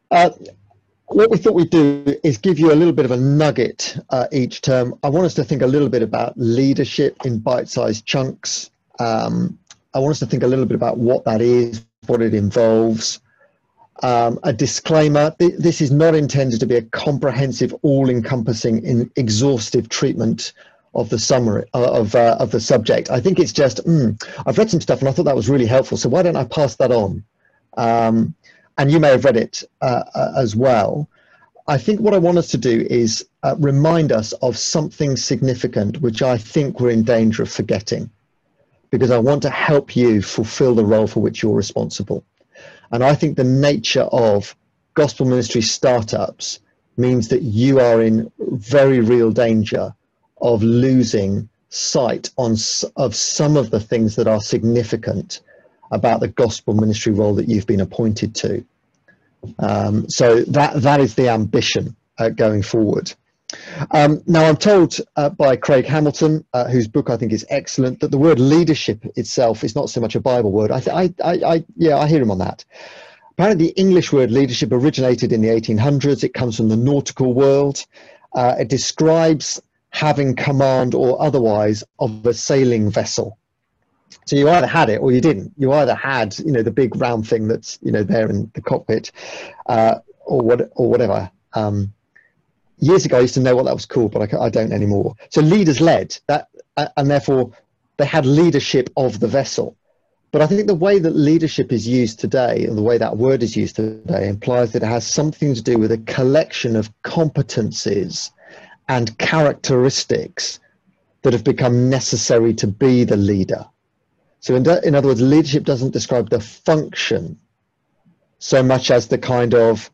Uh, what we thought we'd do is give you a little bit of a nugget each term. I want us to think a little bit about leadership in bite-sized chunks. I want us to think a little bit about what that is, what it involves. A disclaimer, this is not intended to be a comprehensive, all-encompassing, exhaustive treatment of the summary of the subject. I think it's just, I've read some stuff and I thought that was really helpful, so why don't I pass that on? And you may have read it as well. I think what I want us to do is remind us of something significant, which I think we're in danger of forgetting, because I want to help you fulfill the role for which you're responsible. And I think the nature of gospel ministry startups means that you are in very real danger of losing sight of some of the things that are significant about the gospel ministry role that you've been appointed to. So that is the ambition going forward. Now, I'm told by Craig Hamilton, whose book I think is excellent, that the word leadership itself is not so much a Bible word. I hear him on that. Apparently, the English word leadership originated in the 1800s. It comes from the nautical world. It describes having command or otherwise of a sailing vessel. So you either had it or you didn't. You either had, the big round thing that's, there in the cockpit, or whatever. Years ago, I used to know what that was called, but I don't anymore. So leaders led that, and therefore they had leadership of the vessel. But I think the way that leadership is used today, and the way that word is used today, implies that it has something to do with a collection of competencies and characteristics that have become necessary to be the leader. So in other words, leadership doesn't describe the function so much as the kind of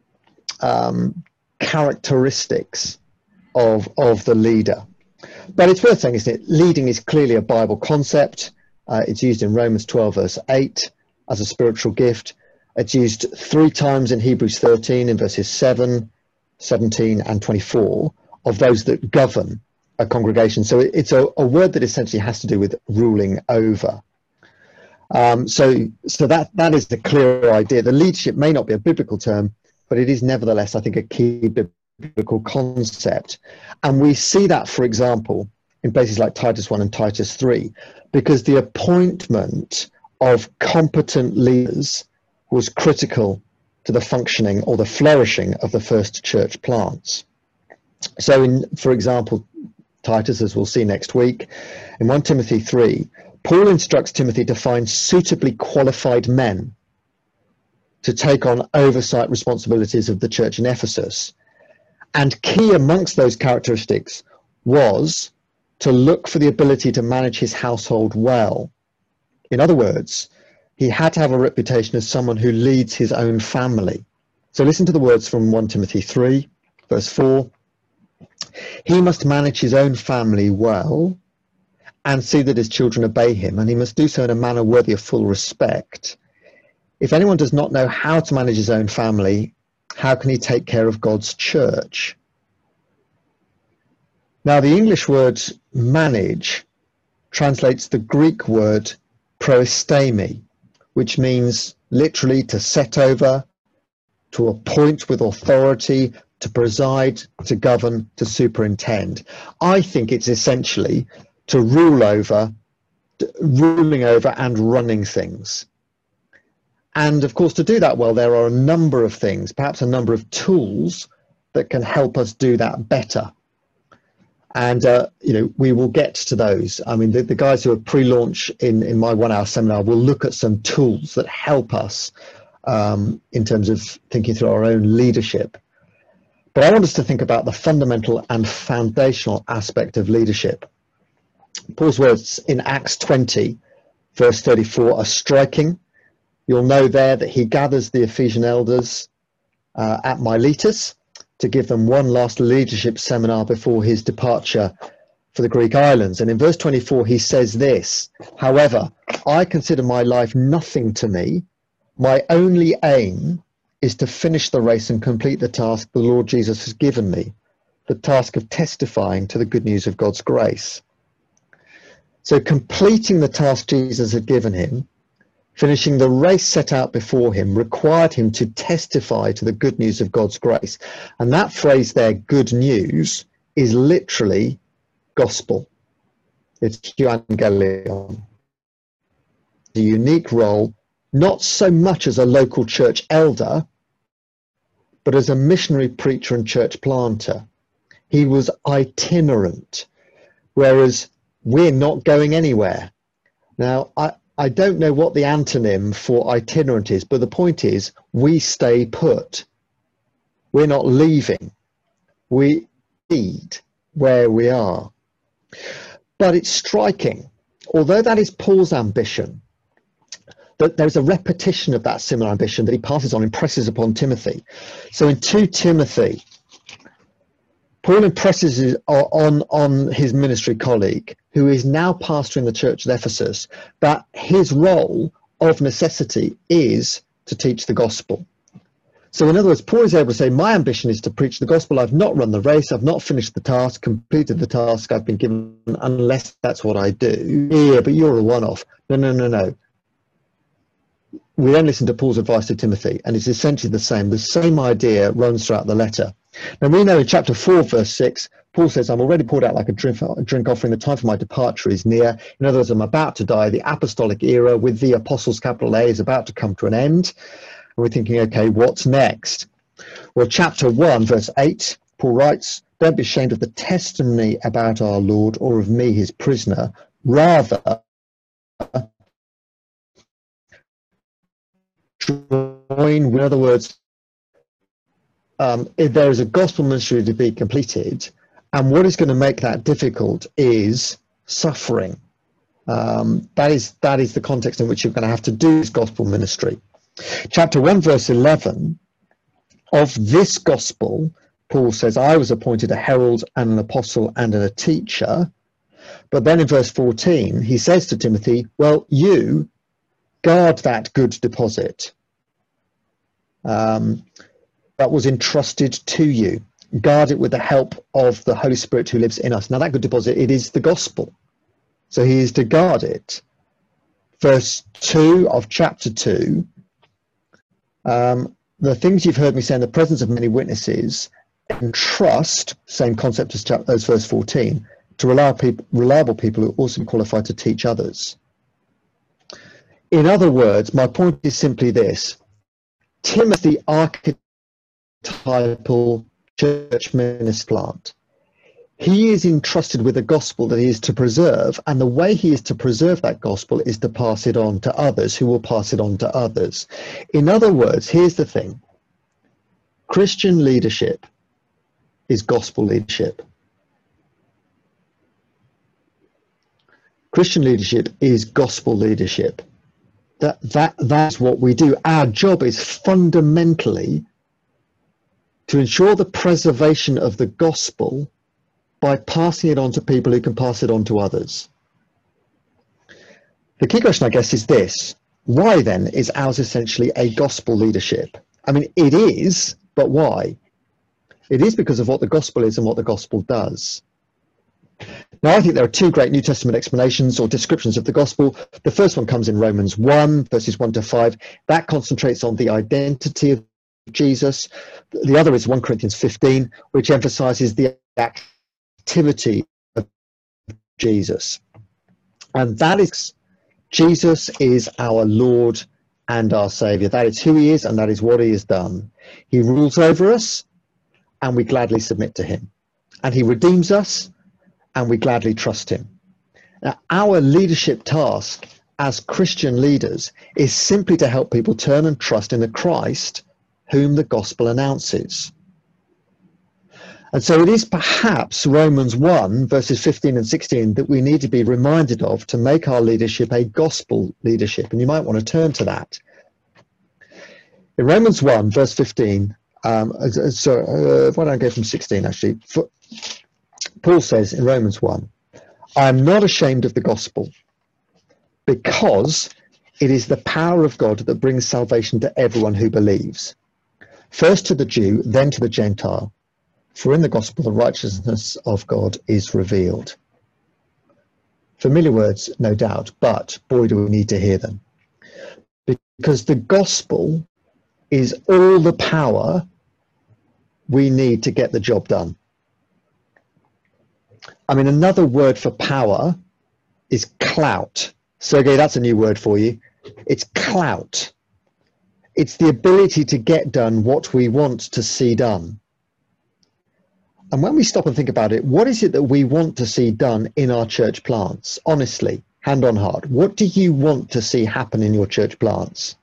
characteristics of the leader. But it's worth saying, isn't it? Leading is clearly a Bible concept. It's used in Romans 12 verse 8 as a spiritual gift. It's used 3 times in Hebrews 13 in verses 7, 17 and 24 of those that govern a congregation. So it's a word that essentially has to do with ruling over. So that is the clear idea. The leadership may not be a biblical term, but it is nevertheless, I think, a key biblical concept. And we see that, for example, in places like Titus 1 and Titus 3, because the appointment of competent leaders was critical to the functioning or the flourishing of the first church plants. So for example, Titus, as we'll see next week, in 1 Timothy 3, Paul instructs Timothy to find suitably qualified men to take on oversight responsibilities of the church in Ephesus. And key amongst those characteristics was to look for the ability to manage his household well. In other words, he had to have a reputation as someone who leads his own family. So listen to the words from 1 Timothy 3, verse 4. He must manage his own family well and see that his children obey him, and he must do so in a manner worthy of full respect. If anyone does not know how to manage his own family, how can he take care of God's church? Now, the English word manage translates the Greek word proistemi, which means literally to set over, to appoint with authority, to preside, to govern, to superintend. I think it's essentially to rule over, ruling over and running things. And of course, to do that well, there are a number of things, perhaps a number of tools that can help us do that better. And, we will get to those. I mean, the guys who are pre-launch in my 1 hour seminar will look at some tools that help us in terms of thinking through our own leadership. But I want us to think about the fundamental and foundational aspect of leadership. Paul's words in Acts 20, verse 34 are striking. You'll know there that he gathers the Ephesian elders at Miletus to give them one last leadership seminar before his departure for the Greek islands. And in verse 24, he says this: however, I consider my life nothing to me. My only aim is to finish the race and complete the task the Lord Jesus has given me, the task of testifying to the good news of God's grace. So completing the task Jesus had given him finishing the race set out before him, required him to testify to the good news of God's grace. And that phrase there, good news, is literally gospel. It's euangelion. The unique role, not so much as a local church elder, but as a missionary preacher and church planter. He was itinerant, whereas we're not going anywhere. Now, I don't know what the antonym for itinerant is, but the point is we stay put. We're not leaving. We lead where we are. But it's striking, although that is Paul's ambition, that there's a repetition of that similar ambition that he passes on, impresses upon Timothy. So in 2 Timothy, Paul impresses on his ministry colleague, who is now pastoring the church at Ephesus, that his role of necessity is to teach the gospel. So in other words, Paul is able to say, my ambition is to preach the gospel. I've not run the race. I've not finished the task, completed the task I've been given, unless that's what I do. Yeah, but you're a one-off. No. We then listen to Paul's advice to Timothy, and it's essentially the same. The same idea runs throughout the letter. Now, we know in chapter 4, verse 6, Paul says, I'm already poured out like a drink offering. The time for my departure is near. In other words, I'm about to die. The apostolic era with the apostles, capital A, is about to come to an end. And we're thinking, okay, what's next? Well, chapter 1, verse 8, Paul writes, don't be ashamed of the testimony about our Lord or of me, his prisoner. Rather, join, in other words, if there is a gospel ministry to be completed, and what is going to make that difficult is suffering. That is the context in which you're going to have to do this gospel ministry. Chapter 1, verse 11, of this gospel, Paul says, I was appointed a herald and an apostle and a teacher. But then in verse 14, he says to Timothy, well, you guard that good deposit that was entrusted to you. Guard it with the help of the Holy Spirit who lives in us. Now, that good deposit, it is the gospel. So he is to guard it. Verse 2 of chapter 2, the things you've heard me say in the presence of many witnesses, entrust, same concept as verse 14, to reliable people who are also qualified to teach others. In other words, my point is simply this. Timothy, archetypal church minister plant. He is entrusted with a gospel that he is to preserve, and the way he is to preserve that gospel is to pass it on to others who will pass it on to others. In other words, here's the thing. Christian leadership is gospel leadership. Christian leadership is gospel leadership. That's what we do. Our job is fundamentally to ensure the preservation of the gospel by passing it on to people who can pass it on to others. The key question, I guess, is this. Why then is ours essentially a gospel leadership? I mean, it is, but why? It is because of what the gospel is and what the gospel does. Now, I think there are 2 great New Testament explanations or descriptions of the gospel. The first one comes in Romans 1, verses 1 to 5. That concentrates on the identity of Jesus. The other is 1 Corinthians 15, which emphasizes the activity of Jesus. And that is, Jesus is our Lord and our Savior. That is who he is, and that is what he has done. He rules over us, and we gladly submit to him. And he redeems us, and we gladly trust him. Now, our leadership task as Christian leaders is simply to help people turn and trust in the Christ whom the gospel announces. And so it is perhaps Romans 1, verses 15 and 16 that we need to be reminded of to make our leadership a gospel leadership. And you might want to turn to that. In Romans 1, verse 15, why don't I go from 16 actually? Paul says in Romans 1, I am not ashamed of the gospel, because it is the power of God that brings salvation to everyone who believes. First to the Jew, then to the Gentile. For in the gospel, the righteousness of God is revealed. Familiar words, no doubt, but boy, do we need to hear them. because the gospel is all the power we need to get the job done. I mean, another word for power is clout. Sergey, that's a new word for you. It's clout. It's the ability to get done what we want to see done. And when we stop and think about it, what is it that we want to see done in our church plants? Honestly, hand on heart, what do you want to see happen in your church plants?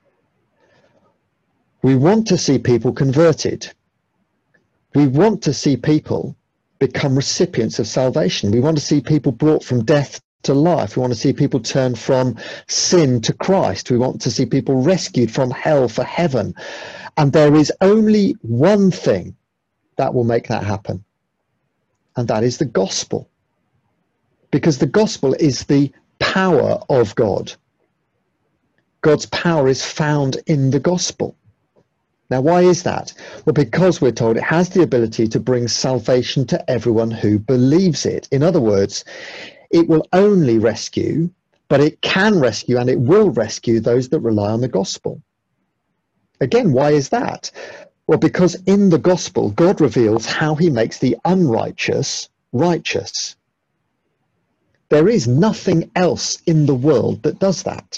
We want to see people converted. We want to see people become recipients of salvation. We want to see people brought from death to life. We want to see people turn from sin to Christ. We want to see people rescued from hell for heaven. And there is only one thing that will make that happen, and that is the gospel. Because the gospel is the power of God. God's power is found in the gospel. Now, why is that? Well, because we're told it has the ability to bring salvation to everyone who believes it. In other words, it will only rescue, but it can rescue and it will rescue those that rely on the gospel. Again, why is that? Well, because in the gospel, God reveals how he makes the unrighteous righteous. There is nothing else in the world that does that.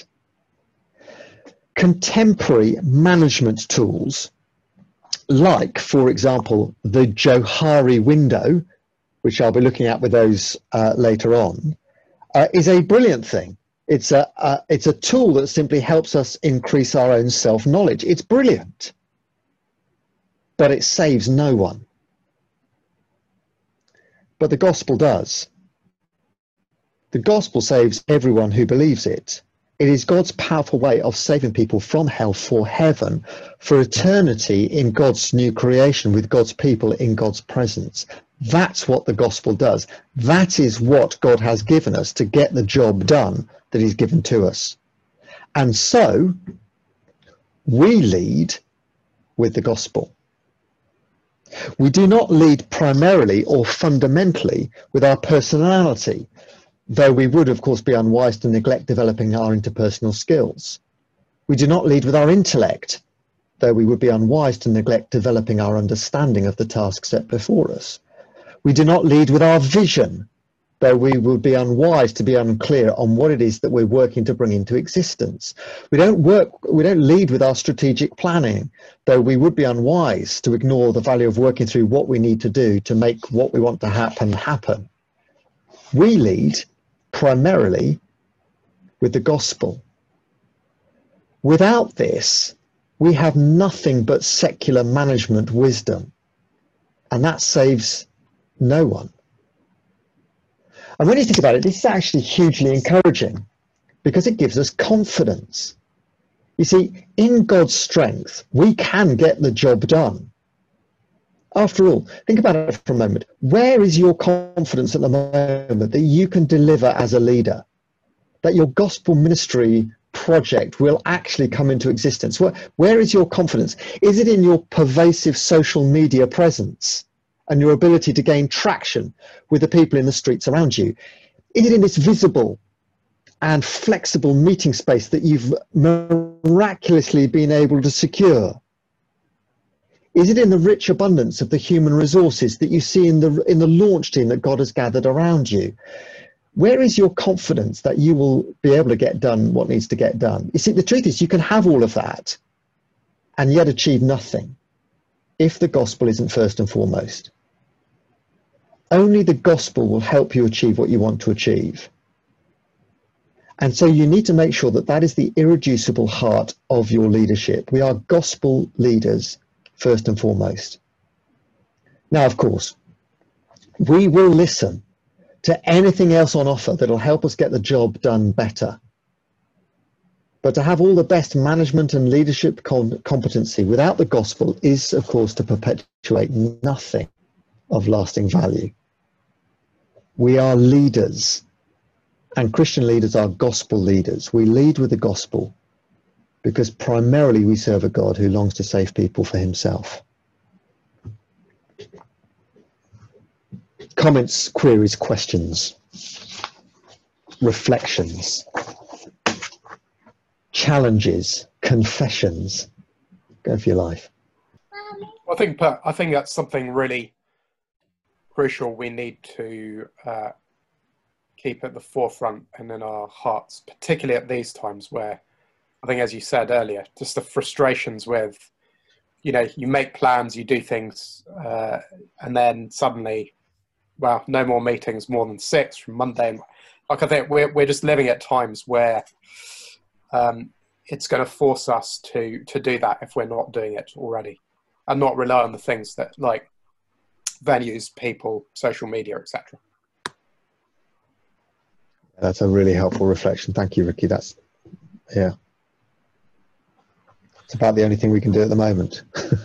Contemporary management tools, like, for example, the Johari window, which I'll be looking at with those later on, is a brilliant thing. It's a tool that simply helps us increase our own self-knowledge. It's brilliant, but it saves no one. But the gospel does. The gospel saves everyone who believes it. It is God's powerful way of saving people from hell for heaven, for eternity in God's new creation with God's people in God's presence. That's what the gospel does. That is what God has given us to get the job done that he's given to us. And so we lead with the gospel. We do not lead primarily or fundamentally with our personality, though we would, of course, be unwise to neglect developing our interpersonal skills. We do not lead with our intellect, though we would be unwise to neglect developing our understanding of the task set before us. We do not lead with our vision, though we would be unwise to be unclear on what it is that we're working to bring into existence. We don't lead with our strategic planning, though we would be unwise to ignore the value of working through what we need to do to make what we want to happen. We lead primarily with the gospel. Without this, we have nothing but secular management wisdom, and that saves no one. And when you think about it, this is actually hugely encouraging because it gives us confidence. You see, in God's strength, we can get the job done. After all, think about it for a moment. Where is your confidence at the moment that you can deliver as a leader? That your gospel ministry project will actually come into existence? Where is your confidence? Is it in your pervasive social media presence and your ability to gain traction with the people in the streets around you? Is it in this visible and flexible meeting space that you've miraculously been able to secure? Is it in the rich abundance of the human resources that you see in the launch team that God has gathered around you? Where is your confidence that you will be able to get done what needs to get done? You see, the truth is you can have all of that and yet achieve nothing if the gospel isn't first and foremost. Only the gospel will help you achieve what you want to achieve. And so you need to make sure that that is the irreducible heart of your leadership. We are gospel leaders first and foremost. Now, of course, we will listen to anything else on offer that'll help us get the job done better. But to have all the best management and leadership competency without the gospel is, of course, to perpetuate nothing of lasting value. We are leaders, and Christian leaders are gospel leaders. We lead with the gospel because primarily we serve a God who longs to save people for himself. Comments, queries, questions, reflections, challenges, confessions. Go for your life. I think that's something really crucial we need to keep at the forefront and in our hearts, particularly at these times where I think, as you said earlier, just the frustrations with, you make plans, you do things, and then suddenly, well, no more meetings more than 6 from Monday. Like, I think we're just living at times where it's going to force us to do that if we're not doing it already, and not rely on the things that, like, venues, people, social media, etc. That's a really helpful reflection. Thank you, Ricky. It's about the only thing we can do at the moment.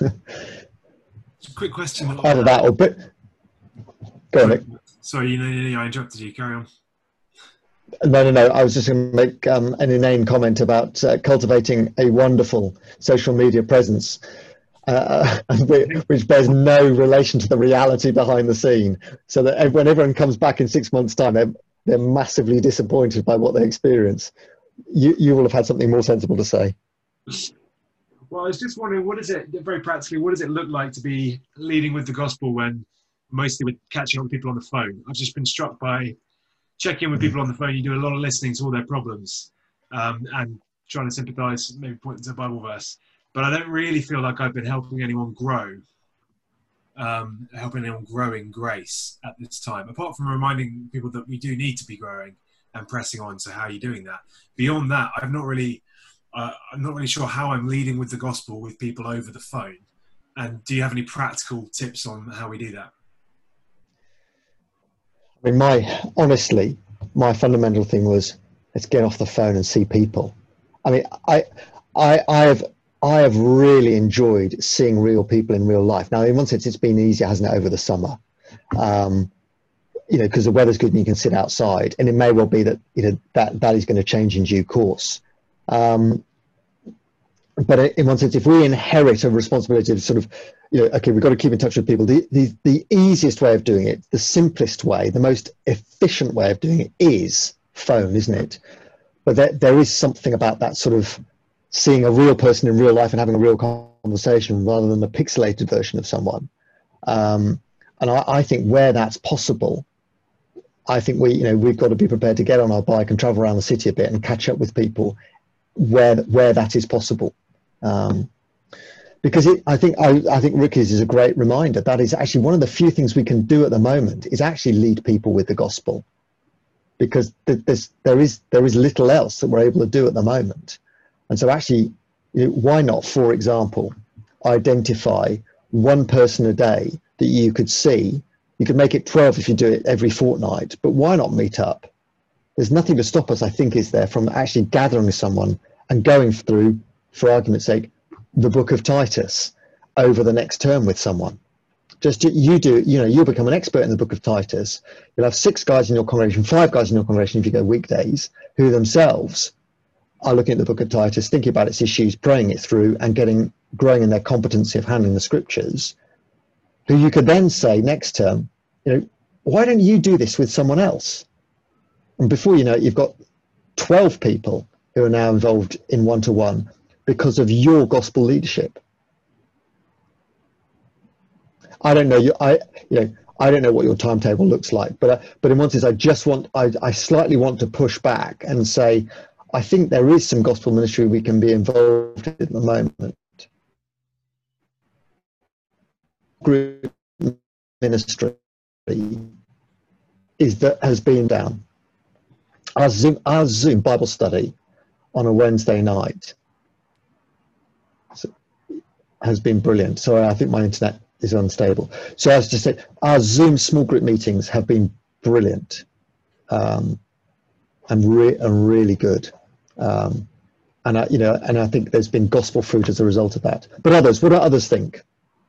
Quick question. Either that or go on, Nick. Sorry, I interrupted you. Carry on. No. I was just going to make an inane comment about cultivating a wonderful social media presence, which bears no relation to the reality behind the scene. So that when everyone comes back in 6 months' time, they're massively disappointed by what they experience. You will have had something more sensible to say. Well, I was just wondering, very practically, what does it look like to be leading with the gospel when mostly we're catching up with people on the phone? I've just been struck by checking in with people on the phone. You do a lot of listening to all their problems and trying to sympathise, maybe pointing to a Bible verse. But I don't really feel like I've been helping anyone grow in grace at this time, apart from reminding people that we do need to be growing and pressing on. So how are you doing that? Beyond that, I'm not really sure how I'm leading with the gospel with people over the phone. And do you have any practical tips on how we do that? I mean, my fundamental thing was, let's get off the phone and see people. I mean, I have really enjoyed seeing real people in real life. Now, in one sense, it's been easier, hasn't it, over the summer? Because the weather's good and you can sit outside, and it may well be that that is going to change in due course. But in one sense, if we inherit a responsibility of sort of, okay, we've got to keep in touch with people. The easiest way of doing it, the simplest way, the most efficient way of doing it is phone, isn't it? But there is something about that sort of seeing a real person in real life and having a real conversation rather than a pixelated version of someone. And I think where that's possible, I think we've got to be prepared to get on our bike and travel around the city a bit and catch up with people where that is possible. Because I think Ricky's is a great reminder. That is actually one of the few things we can do at the moment is actually lead people with the gospel, because there is little else that we're able to do at the moment. And so actually, why not, for example, identify one person a day that you could see? You could make it 12 if you do it every fortnight, but why not meet up? There's nothing to stop us, I think, is there, from actually gathering someone and going through, for argument's sake, the book of Titus over the next term with someone. You'll become an expert in the book of Titus. You'll have 6 guys in your congregation, 5 guys in your congregation if you go weekdays, who themselves are looking at the book of Titus, thinking about its issues, praying it through, and growing in their competency of handling the scriptures, who you could then say next term, why don't you do this with someone else? And before you know it, you've got 12 people who are now involved in one-to-one because of your gospel leadership. I don't know I don't know what your timetable looks like, but in one sense, I slightly want to push back and say, I think there is some gospel ministry we can be involved in at the moment. Group ministry has been down. Our Zoom Bible study on a Wednesday night has been brilliant. Sorry, I think my internet is unstable. So I was just saying, our Zoom small group meetings have been brilliant and really good. And I think there's been gospel fruit as a result of that. But what do others think?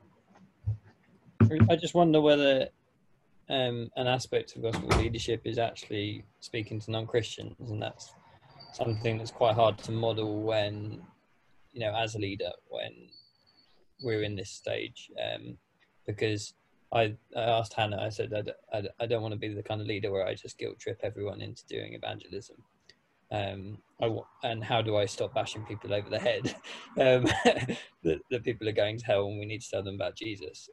I just wonder whether an aspect of gospel leadership is actually speaking to non-Christians, and that's something that's quite hard to model when, as a leader, when we're in this stage. Because I asked Hannah, I said, I don't want to be the kind of leader where I just guilt trip everyone into doing evangelism. And how do I stop bashing people over the head that people are going to hell and we need to tell them about Jesus?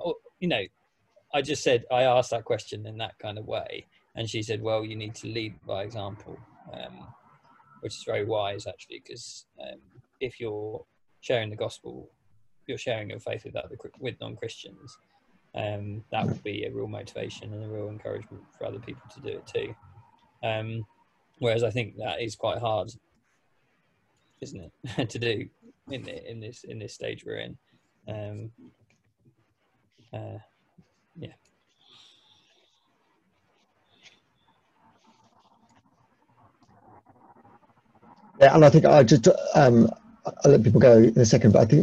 I asked that question in that kind of way, and she said, well, you need to lead by example, which is very wise, actually, because if you're sharing the gospel, you're sharing your faith with non-Christians, that will be a real motivation and a real encouragement for other people to do it too. Whereas I think that is quite hard, isn't it, to do in this stage we're in. Yeah. Yeah, and I think I just I'll let people go in a second, but I think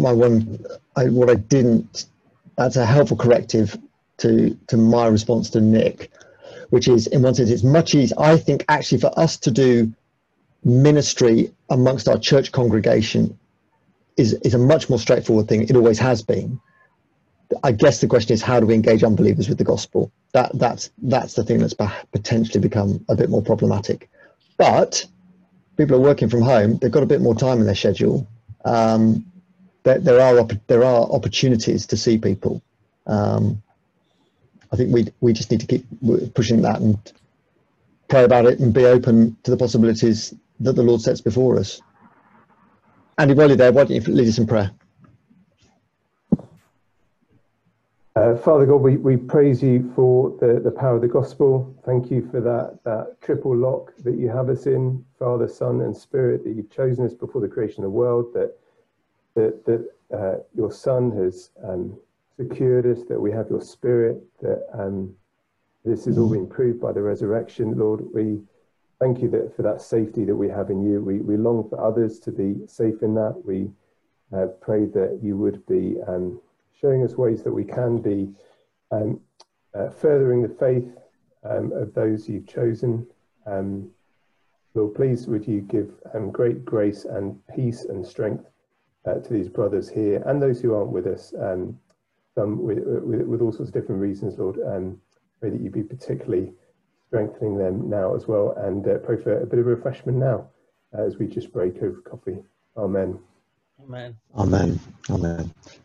that's a helpful corrective to my response to Nick, which is, in one sense, it's much easier, I think, actually, for us to do ministry amongst our church congregation is a much more straightforward thing. It always has been. I guess the question is, how do we engage unbelievers with the gospel? That's the thing that's potentially become a bit more problematic. But people are working from home, they've got a bit more time in their schedule. There are opportunities to see people. I think we just need to keep pushing that and pray about it and be open to the possibilities that the Lord sets before us. Andy, while you're there, why don't you lead us in prayer? Father God, we praise you for the power of the gospel. Thank you for that triple lock that you have us in, Father, Son and Spirit, that you've chosen us before the creation of the world, that your Son has secured us, that we have your Spirit, that this has all been proved by the resurrection. Lord, we thank you for that safety that we have in you. We long for others to be safe in that. We pray that you would be showing us ways that we can be furthering the faith of those you've chosen. Lord, please would you give great grace and peace and strength to these brothers here and those who aren't with us, some with all sorts of different reasons, Lord. Pray that you be particularly strengthening them now as well, and pray for a bit of refreshment now as we just break over coffee. Amen. Amen. Amen. Amen.